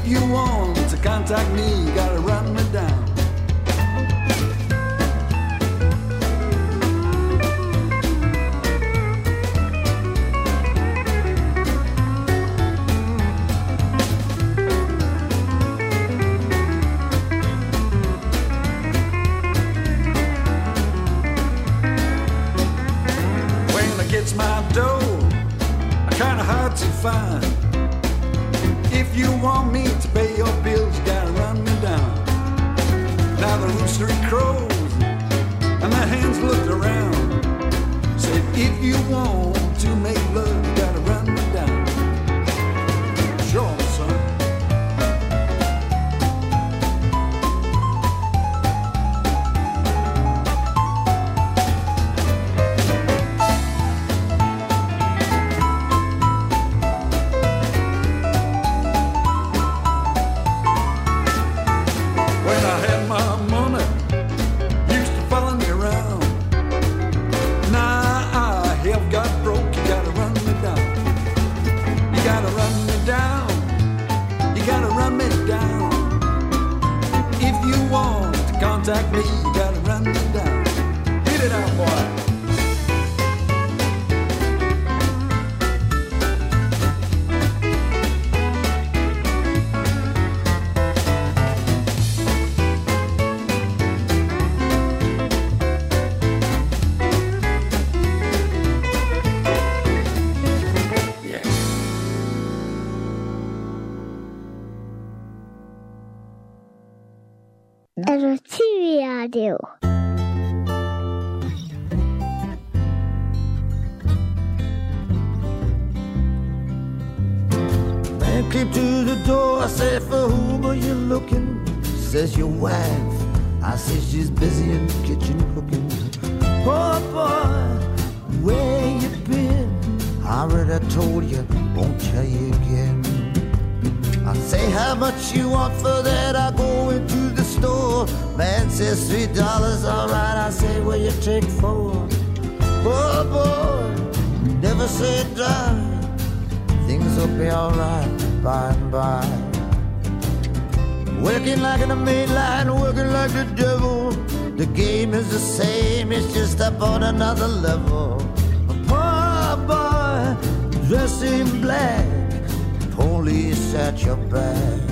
you want to contact me, you gotta run me down. It's my dough, kinda hard to find. If you want me to pay your bills, you gotta run me down. Now the rooster crows and the hens looked around, said if you want to make love, you gotta run me down. Sure, son. Contact me, you gotta run me down. Hit it out, boy. Radio. Man came to the door, I said, for whom are you looking? Says your wife. I say she's busy in the kitchen cooking. Poor boy, where you been? I already told you, won't tell you again. I say, how much you want for that? I go into the store. Man says $3, alright. I say, well, you take 4. Oh boy, never say die. Things will be alright by and by. Working like in a main line, working like the devil. The game is the same, it's just up on another level. A poor boy, dressed in black, police at your back.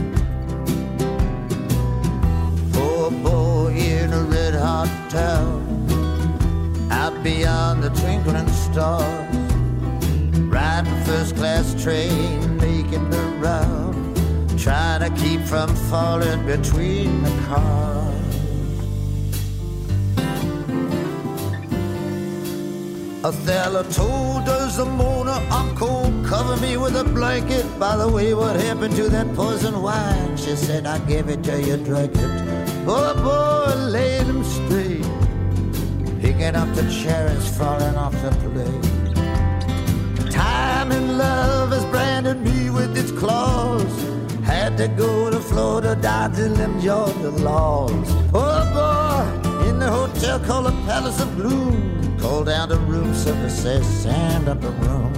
Poor boy in a red hot town, out beyond the twinkling stars, riding first class train, making the round, trying to keep from falling between the cars. Othello told Desdemona, I'm cold, cover me with a blanket. By the way, what happened to that poison wine? She said, I gave it to you, drink it. Oh boy, laid him straight, picking up the cherries falling off the plate. Time and love has branded me with its claws. Had to go to Florida, dodging them Georgia laws. Oh boy, in the hotel called the Palace of Gloom, called down to room service, says stand up a room.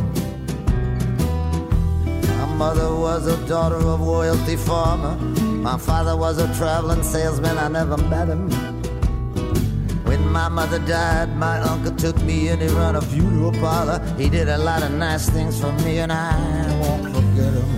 My mother was a daughter of a wealthy farmer. My father was a traveling salesman, I never met him. When my mother died, my uncle took me and he run a funeral parlor. He did a lot of nice things for me and I won't forget him.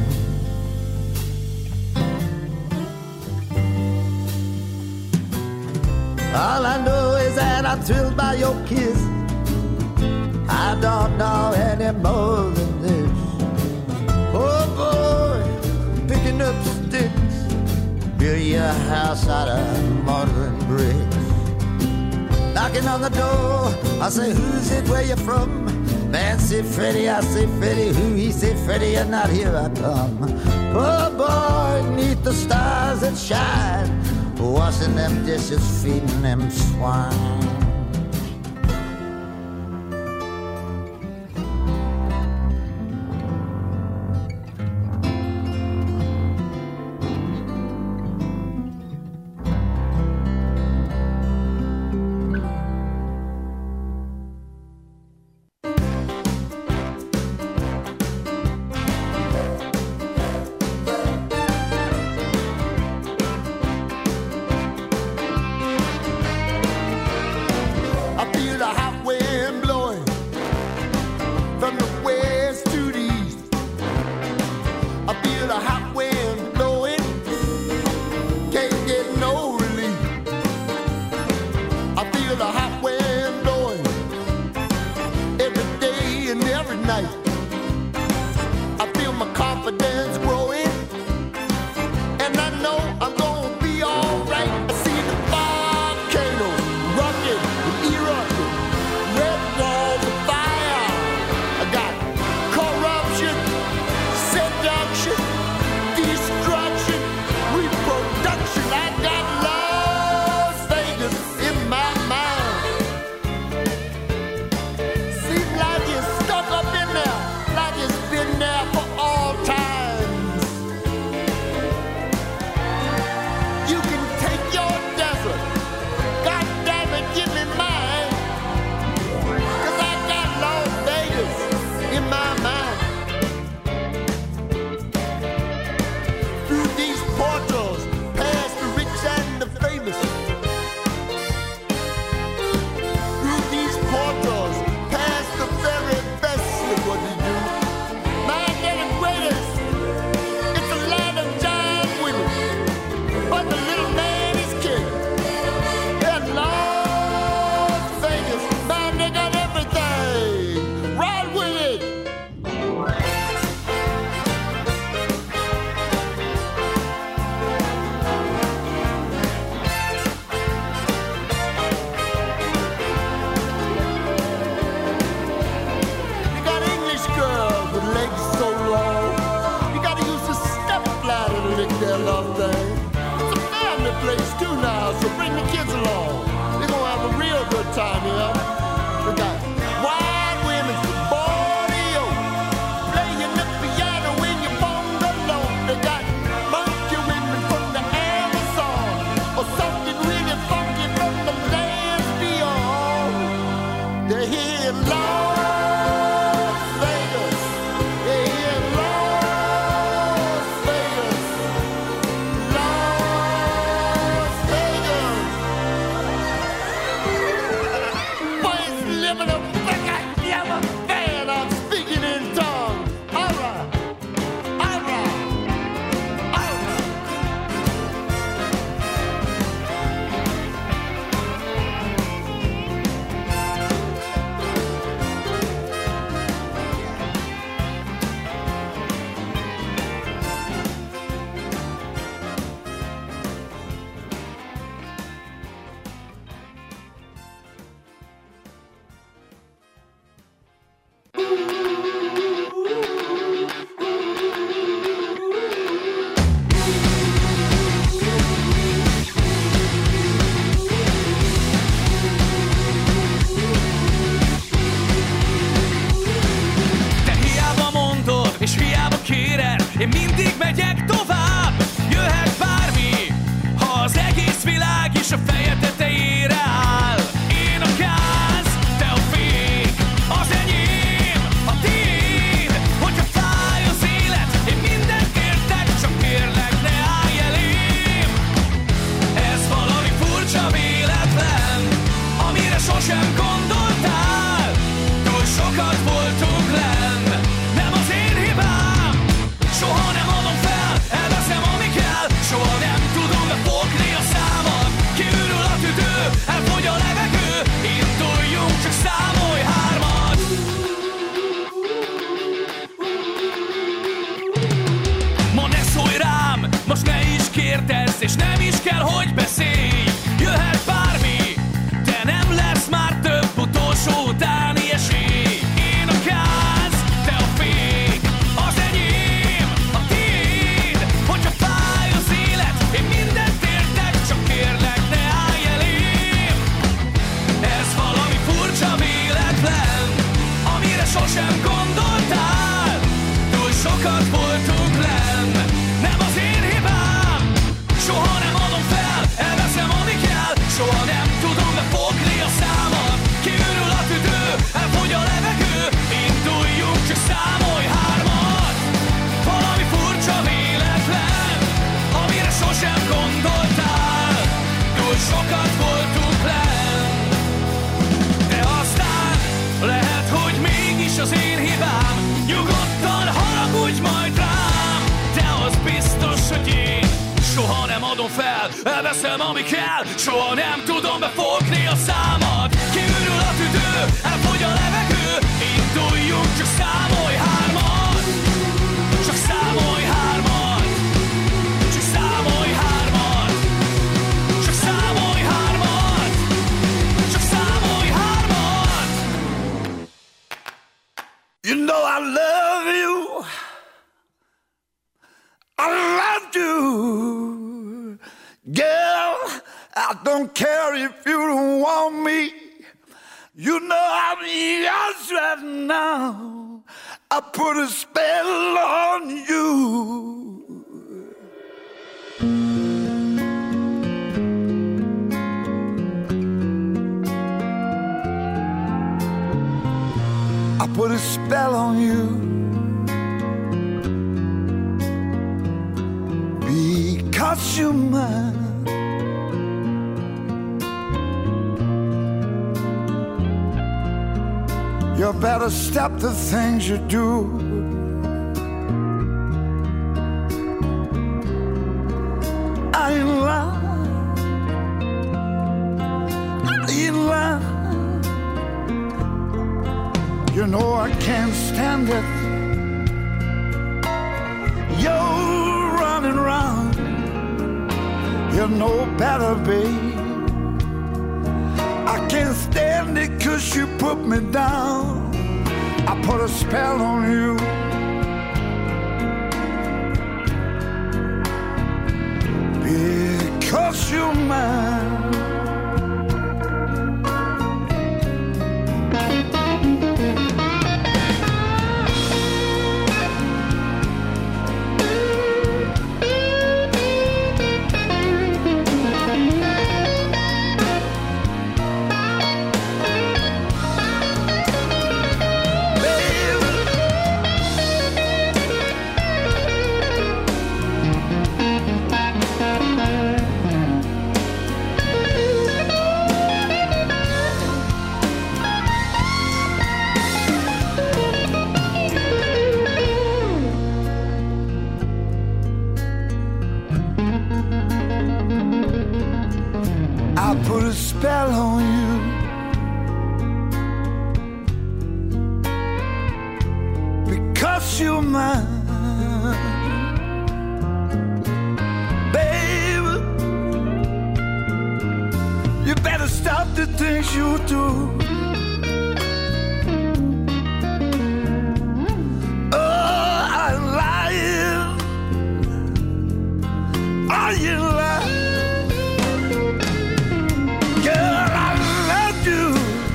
All I know is that I'm thrilled by your kiss. I don't know any more than this. Oh boy, picking up sticks, build your house out of mortar and bricks. Knocking on the door, I say, who's it, where you from? Man say Freddie, I say Freddie, who? He say Freddie, and not here I come. Oh boy, neath the stars that shine, washing them dishes, feeding them swine. So bring the kids along. We're gonna have a real good time here. We got wild women from Borneo playing the piano in your bungalow. They got monkey women from the Amazon or something really funky from the lands beyond. They're here in Las Vegas. They're here in Las Vegas. Las Vegas. Boys living up like I never been. I'm speaking in tongues. All right. All right. All right. Te hiába mondod, és hiába kéred, én mindig megyek tovább. Jöhet bármi, ha az egész világ is a feje tetejére áll. Én a gáz, te a fék, az enyém, a tiéd. Hogyha fáj az élet, én mindent értek, csak kérlek, ne állj elém. Ez valami furcsa véletlen, amire sosem gondoltál. Túl sokat voltunk lenn, nem az én hibám. Soha nem adom fel, elveszem ami kell. Soha nem tudom befogni a számat. Kiürül a tüdő, elfogy a levegő. Induljunk, csak számolj hármat. Ma ne szólj rám, most ne is kérdezz, és nem is kell, hogy beszélj. Jöhet bármi, de nem lesz már több utolsó utáni esély. Én a gáz, te a fék, az enyém, a tiéd. Hogyha fáj az élet, én mindent értek, csak kérlek, ne állj elém. Ez valami furcsa véletlen, amire sosem gondoltál. Túl sokat voltunk lenn, nem az én hibám. Soha nem adom fel, elveszem ami kell. Soha nem tudom befogni a számat. Kiürül a tüdő, elfogy a levegő. Induljunk, csak számolj hármat. Valami furcsa véletlen, amire sosem gondoltál. Túl sokat voltunk lenn, de aztán lehet, hogy mégis az én hibám. Nyugodtan haragudj majd rám, de az biztos, hogy én soha nem adom fel, elveszem ami kell. Soha nem tudom befogni a számat. Kiürül a tüdő, elfogy a levegő. Induljunk, csak számolj hármat. Csak számolj hármat. Csak számolj hármat. Csak számolj hármat. Csak számolj hármat. You know I love you. I love you. Girl, I don't care if you don't want me. You know I'm yours right now. I put a spell on you. I put a spell on you. Because you're mine. You better stop the things you do. I ain't lying. I ain't lying. You know I can't stand it. You're running round. You know better, babe. I can't stand it 'cause you put me down. I put a spell on you. Because 'cause you're mine. I put a spell on you. Because you're mine. Baby, you better stop the things you do. Oh, I'm lying. Are you lying? Girl, I love you.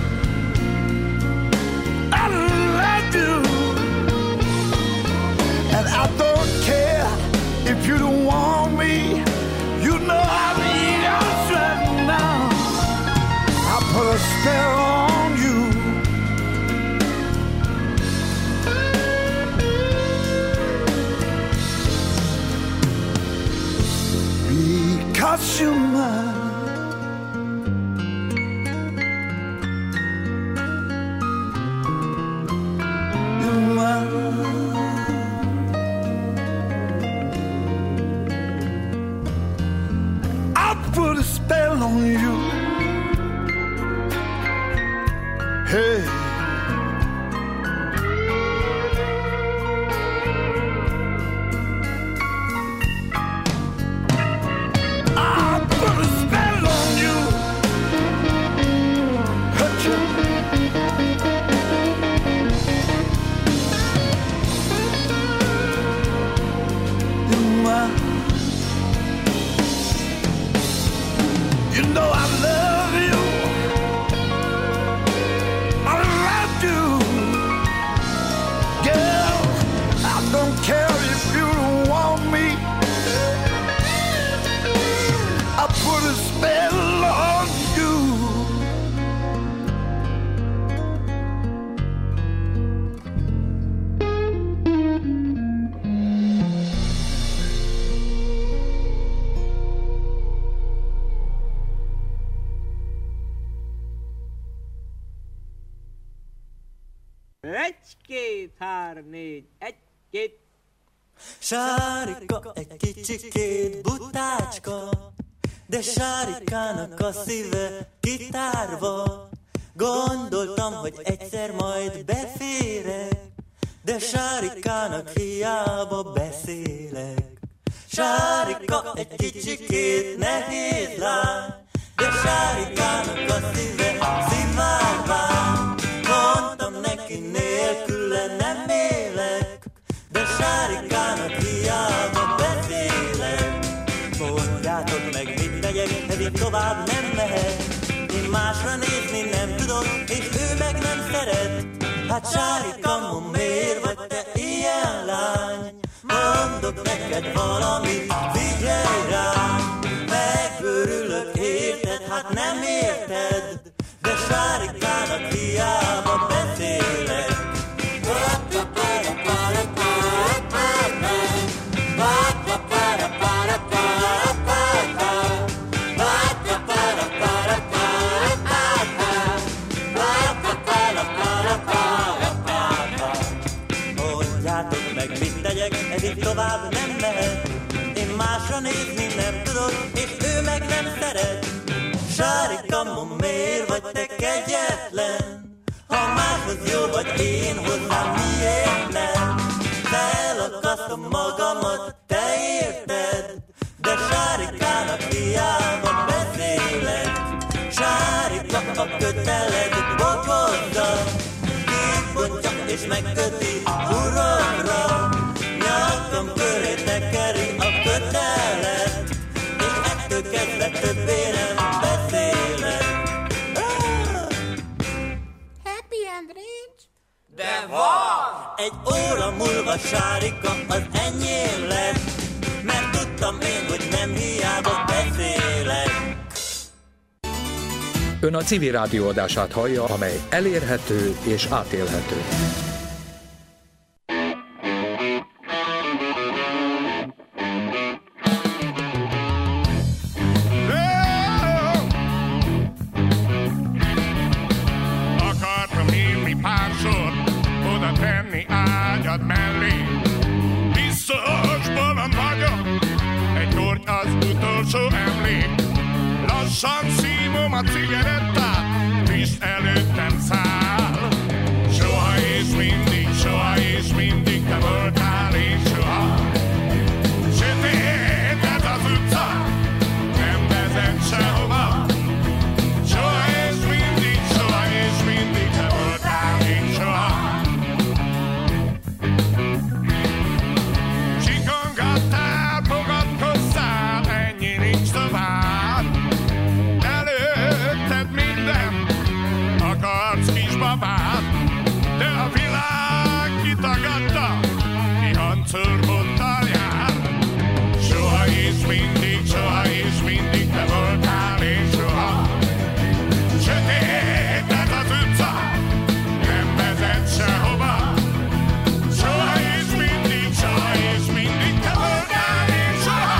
I love you. And I don't care if you don't want me. You know I'm yours right now. I put a spell on you. Because you're mine. Put a spell on you. Hey. I put a spell on you. Hurt you. You're mine. You know I love you. I love you. Girl, I don't care if you don't want me. I put a spell on you. Egy-két, három, négy, egy-két. Sárika egy kicsikét butácska, de Sárikának a szíve kitárva. Gondoltam, hogy egyszer majd beférek, de Sárikának hiába beszélek. Sárika egy kicsikét nehéz lány, de Sárikának a szíve szivárvány. Mondtam neki, nélküle nem élek, de Sárikának hiába beszélek. Mondjátok meg, mit tegyek, ez így tovább nem mehet. Én másra nézni nem tudok, és ő meg nem szeret. Hát Sárika, miért vagy te ilyen lány? Mondok neked valamit, figyelj rám. Megőrülök, érted? Hát nem érted, de Sárikának hiába beszélek. Mondjátok meg, mit tegyek, ez így tovább nem mehet. Én másra nézni nem tudok, és ő meg nem szeret. Sárika, miért vagy te kegyetlen? Ha máshoz jó vagy, én hozzám miért nem? Felakasztom magamat, te érted? De Sárikának hiába beszélek. Sárika a köteled bokozza, kibontja és megköti uramra. Nyakam köré tekeri a kötelet, és ettől kezdve Egy óra múlva Sárika az enyém lesz, mert tudtam én, hogy nem hiába beszélek. Ön a Civil Rádió adását hallja, amely elérhető és átélhető. Akartam írni pár sort, oda tenni ágyad mellé. Biztos bolond vagyok, egy korty az utolsó emlék. Lassan szívom a cigarettát, Pist előttem száll. Soha és mindig te voltál és soha. Sötét ez az utca, nem vezet sehova. Soha és mindig te voltál és soha. Csikongattál, fogadkozzál, ennyi nincs tovább. Előtted minden, akarsz kisbabát, de a világ kitagadta, ki hancurgottal jár. Soha és mindig te voltál és soha. Sötét ez az utca, nem vezet sehova. Soha és mindig te voltál és soha.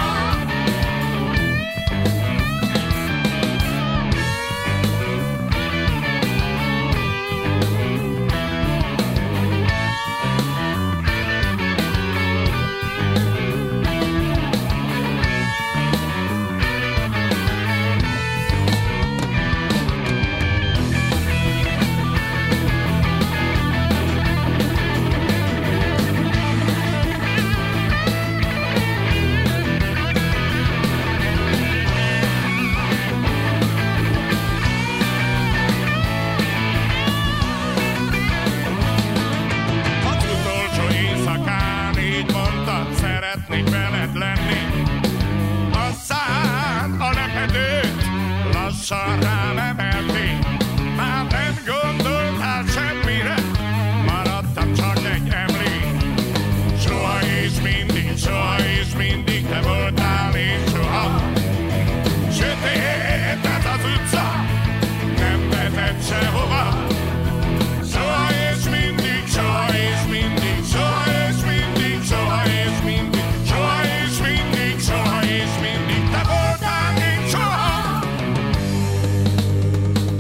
Az utolsó éjszakán így mondtad, szeretnék veled lenni. Aztán a lepedőt lassan rám emelték. Már nem gondoltál semmire, maradtam csak egy emlék. Soha és mindig te voltál és soha. Sötét ez az utca, nem vezet sehova. Soha és mindig te voltál én soha.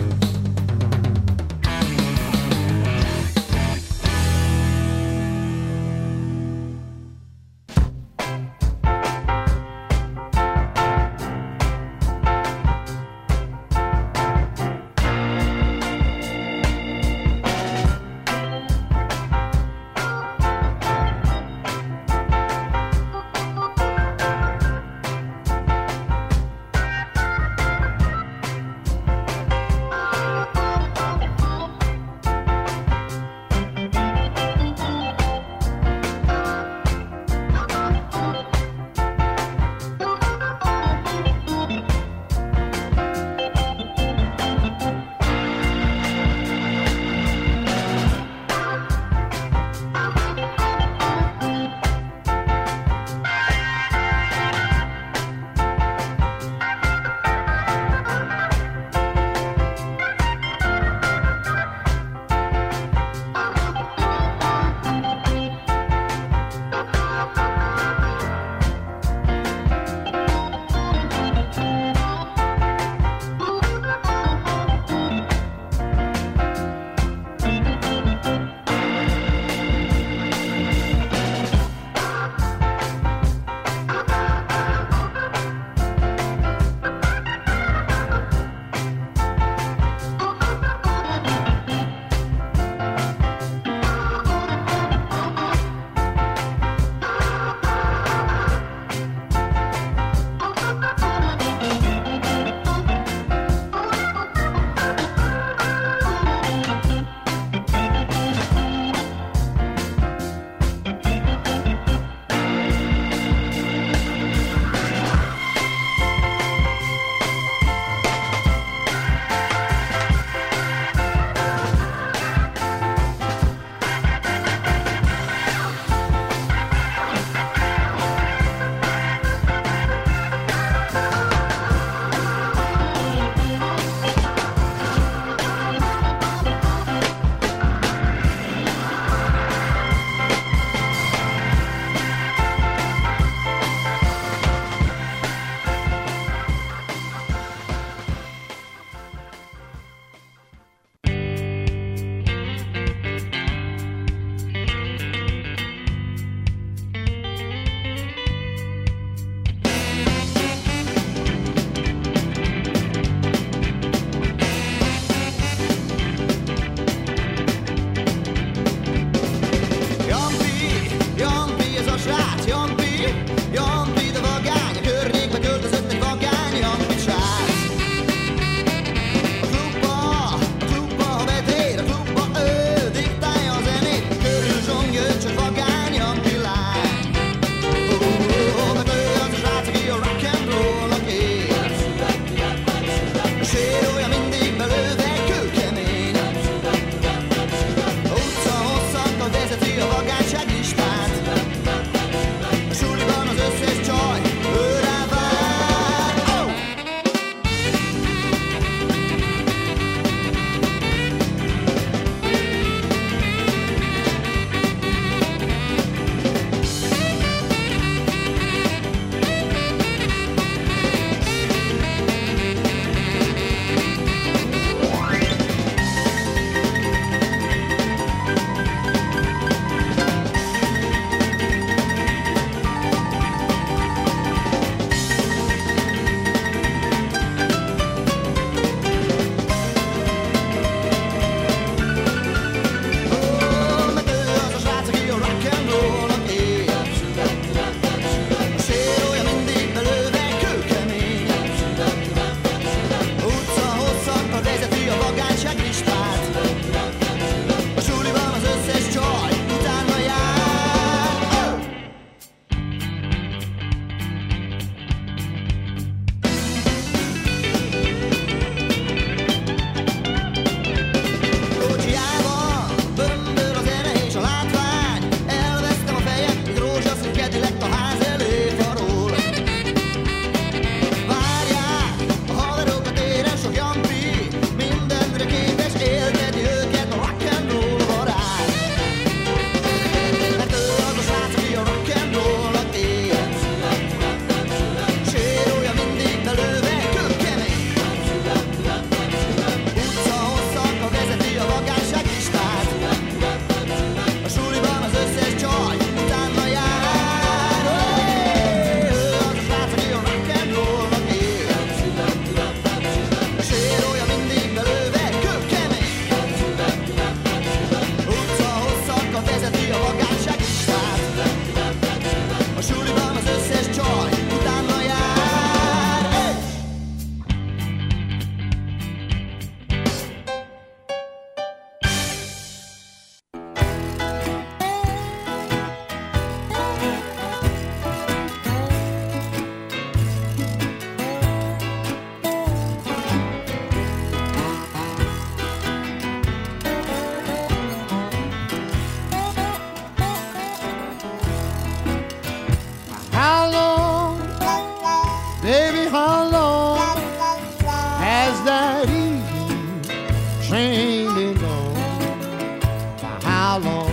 how long?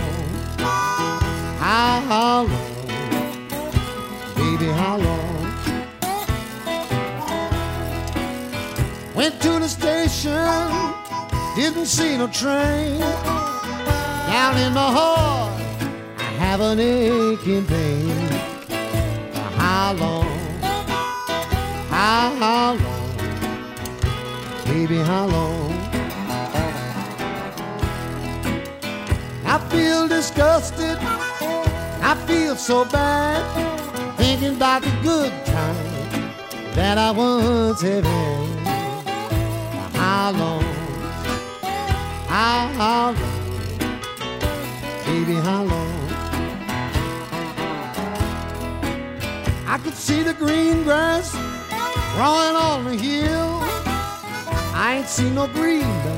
How long? Baby, how long? Went to the station, didn't see no train. Down in my heart, I have an aching pain. How long? How long? Baby, how long? I feel disgusted, I feel so bad, thinking about the good time that I once had had. How long? How long? Baby, how long? I could see the green grass growing on the hill. I ain't seen no green